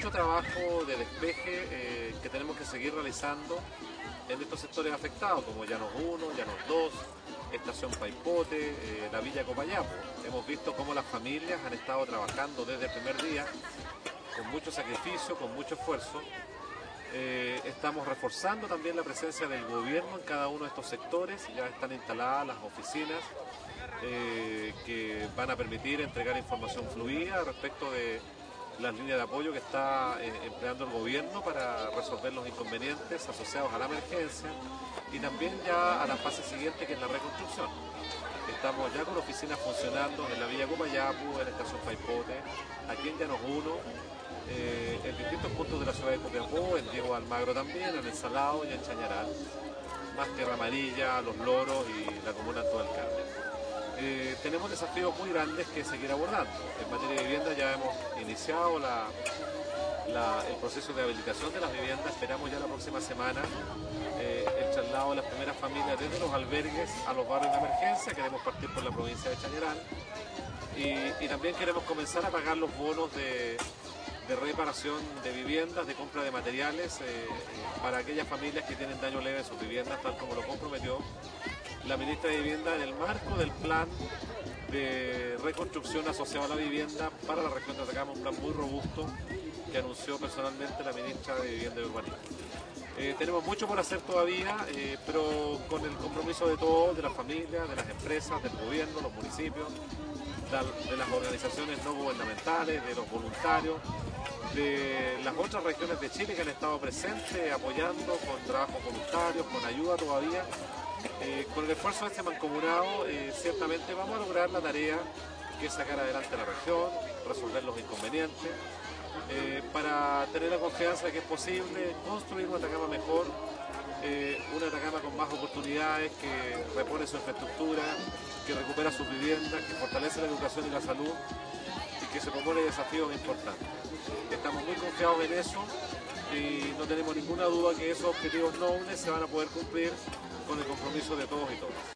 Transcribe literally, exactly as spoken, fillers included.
mucho trabajo de despeje eh, que tenemos que seguir realizando en estos sectores afectados, como Llanos uno, Llanos dos, Estación Paipote, eh, la Villa Copayapo. Hemos visto cómo las familias han estado trabajando desde el primer día, con mucho sacrificio, con mucho esfuerzo. Eh, estamos reforzando también la presencia del gobierno en cada uno de estos sectores. Ya están instaladas las oficinas eh, que van a permitir entregar información fluida respecto de las líneas de apoyo que está eh, empleando el gobierno para resolver los inconvenientes asociados a la emergencia y también ya a la fase siguiente, que es la reconstrucción. Estamos ya con oficinas funcionando en la Villa Copayapo, en la Estación Paipote, aquí en Llanos uno, eh, en distintos puntos de la ciudad de Copiapó, en Diego Almagro también, en El Salado y en Chañaral, más Tierra Amarilla, Los Loros y la comuna Alto del Carmen. Eh, tenemos desafíos muy grandes que seguir abordando. En materia de vivienda ya hemos iniciado la, la, el proceso de habilitación de las viviendas. Esperamos ya la próxima semana eh, el traslado de las primeras familias desde los albergues a los barrios de emergencia. Queremos partir por la provincia de Chañaral y, y también queremos comenzar a pagar los bonos de, de reparación de viviendas, de compra de materiales eh, para aquellas familias que tienen daño leve en sus viviendas, tal como lo comprometió la ministra de Vivienda en el marco del plan de reconstrucción asociado a la vivienda para la región de Atacama, un plan muy robusto que anunció personalmente la ministra de Vivienda y Urbanismo. Eh, tenemos mucho por hacer todavía, eh, pero con el compromiso de todos, de las familias, de las empresas, del gobierno, los municipios, de las organizaciones no gubernamentales, de los voluntarios, de las otras regiones de Chile que han estado presentes apoyando con trabajos voluntarios, con ayuda todavía. Eh, con el esfuerzo de este mancomunado eh, ciertamente vamos a lograr la tarea que es sacar adelante la región, resolver los inconvenientes, eh, para tener la confianza de que es posible construir una Atacama mejor, eh, una Atacama con más oportunidades, que repone su infraestructura, que recupera sus viviendas, que fortalece la educación y la salud y que se propone desafíos importantes. Estamos muy confiados en eso y no tenemos ninguna duda que esos objetivos nobles se van a poder cumplir con el compromiso de todos y todas.